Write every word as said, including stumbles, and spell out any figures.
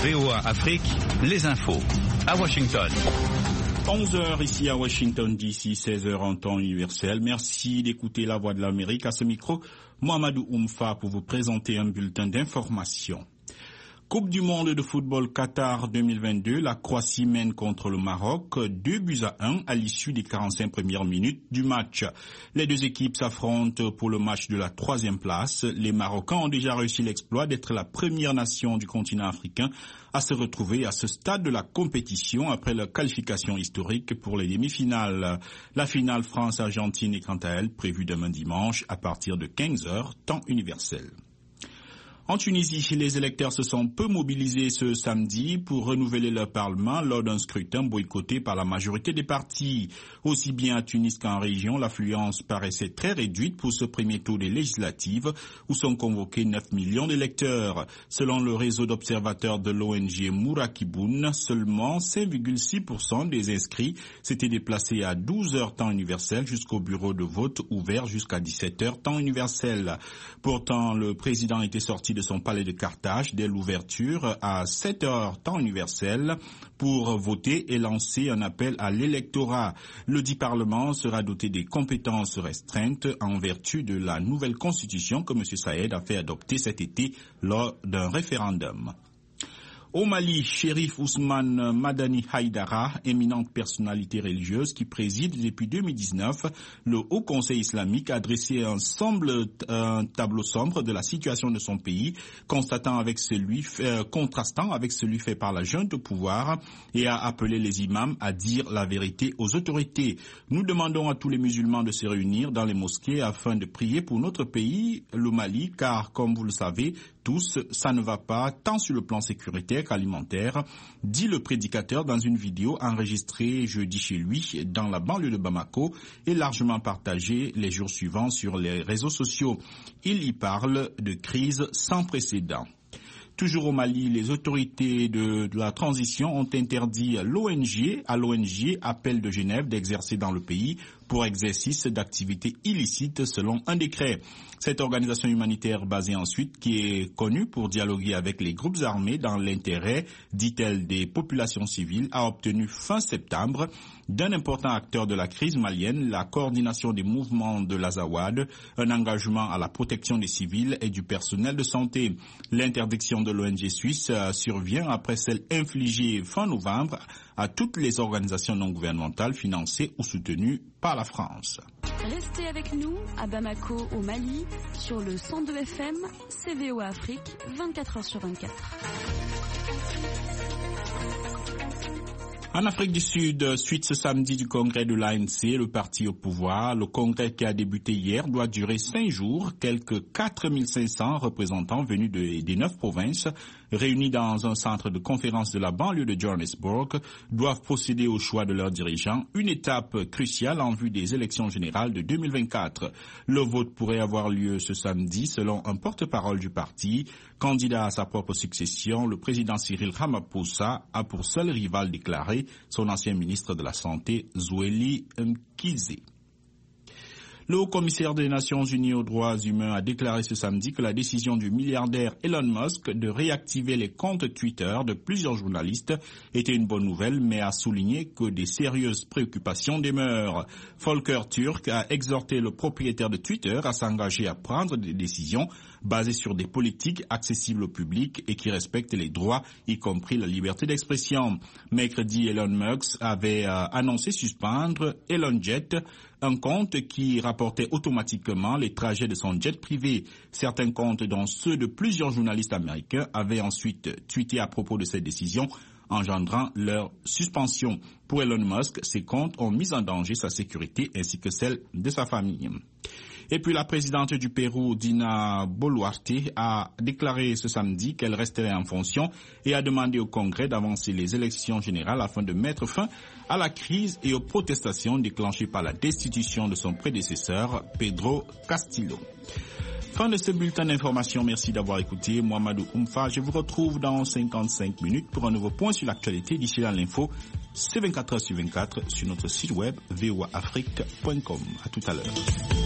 V O A Afrique, les infos. À Washington. onze heures ici à Washington D C, seize heures en temps universel. Merci d'écouter la Voix de l'Amérique. À ce micro, Mohamedou Oumfa pour vous présenter un bulletin d'information. Coupe du monde de football Qatar deux mille vingt-deux, la Croatie mène contre le Maroc deux buts à un à l'issue des quarante-cinq premières minutes du match. Les deux équipes s'affrontent pour le match de la troisième place. Les Marocains ont déjà réussi l'exploit d'être la première nation du continent africain à se retrouver à ce stade de la compétition après leur qualification historique pour les demi-finales. La finale France-Argentine est quant à elle prévue demain dimanche à partir de quinze heures, temps universel. En Tunisie, les électeurs se sont peu mobilisés ce samedi pour renouveler leur parlement lors d'un scrutin boycotté par la majorité des partis. Aussi bien à Tunis qu'en région, l'affluence paraissait très réduite pour ce premier tour des législatives où sont convoqués neuf millions d'électeurs. Selon le réseau d'observateurs de l'O N G Mourakiboun, seulement cinq virgule six pour cent des inscrits s'étaient déplacés à douze heures temps universel jusqu'au bureau de vote ouvert jusqu'à dix-sept heures temps universel. Pourtant, le président était sorti de son palais de Carthage dès l'ouverture à sept heures temps universel pour voter et lancer un appel à l'électorat. Le dit Parlement sera doté des compétences restreintes en vertu de la nouvelle constitution que M. Saïed a fait adopter cet été lors d'un référendum. Au Mali, Chérif Ousmane Madani Haïdara, éminente personnalité religieuse qui préside depuis deux mille dix-neuf le Haut Conseil islamique, a dressé un, semble, un tableau sombre de la situation de son pays, constatant avec celui, euh, contrastant avec celui fait par la junte au pouvoir, et a appelé les imams à dire la vérité aux autorités. Nous demandons à tous les musulmans de se réunir dans les mosquées afin de prier pour notre pays, le Mali, car comme vous le savez tous, ça ne va pas tant sur le plan sécuritaire qu'alimentaire, dit le prédicateur dans une vidéo enregistrée jeudi chez lui dans la banlieue de Bamako et largement partagée les jours suivants sur les réseaux sociaux. Il y parle de crise sans précédent. Toujours au Mali, les autorités de, de la transition ont interdit l'O N G, à l'O N G Appel de Genève d'exercer dans le pays pour exercice d'activités illicites selon un décret. Cette organisation humanitaire basée en Suisse, qui est connue pour dialoguer avec les groupes armés dans l'intérêt, dit-elle, des populations civiles, a obtenu fin septembre d'un important acteur de la crise malienne la coordination des mouvements de l'Azawad, un engagement à la protection des civils et du personnel de santé. L'interdiction de l'O N G suisse survient après celle infligée fin novembre à toutes les organisations non gouvernementales financées ou soutenues par la France. Restez avec nous à Bamako au Mali sur le cent deux F M, C V O Afrique, vingt-quatre heures sur vingt-quatre. En Afrique du Sud, suite ce samedi du congrès de l'A N C, le parti au pouvoir, le congrès qui a débuté hier doit durer cinq jours. Quelques quatre mille cinq cents représentants venus de, des neuf provinces, réunis dans un centre de conférence de la banlieue de Johannesburg, doivent procéder au choix de leurs dirigeants, une étape cruciale en vue des élections générales de deux mille vingt-quatre. Le vote pourrait avoir lieu ce samedi selon un porte-parole du parti. Candidat à sa propre succession, le président Cyril Ramaphosa a pour seul rival déclaré son ancien ministre de la Santé, Zweli Mkhize. Le haut-commissaire des Nations Unies aux droits humains a déclaré ce samedi que la décision du milliardaire Elon Musk de réactiver les comptes Twitter de plusieurs journalistes était une bonne nouvelle, mais a souligné que des sérieuses préoccupations demeurent. Volker Turk a exhorté le propriétaire de Twitter à s'engager à prendre des décisions basées sur des politiques accessibles au public et qui respectent les droits, y compris la liberté d'expression. Mercredi, Elon Musk avait euh, annoncé suspendre Elon Jet, un compte qui rapportait automatiquement les trajets de son jet privé. Certains comptes, dont ceux de plusieurs journalistes américains, avaient ensuite tweeté à propos de cette décision, engendrant leur suspension. Pour Elon Musk, ces comptes ont mis en danger sa sécurité ainsi que celle de sa famille. Et puis la présidente du Pérou, Dina Boluarte, a déclaré ce samedi qu'elle resterait en fonction et a demandé au Congrès d'avancer les élections générales afin de mettre fin à la crise et aux protestations déclenchées par la destitution de son prédécesseur, Pedro Castillo. Fin de ce bulletin d'information. Merci d'avoir écouté. Mohamedou Oumfa, je vous retrouve dans cinquante-cinq minutes pour un nouveau point sur l'actualité. D'ici là, l'info, c'est vingt-quatre heures sur vingt-quatre sur notre site web v o a afrique point com. À tout à l'heure.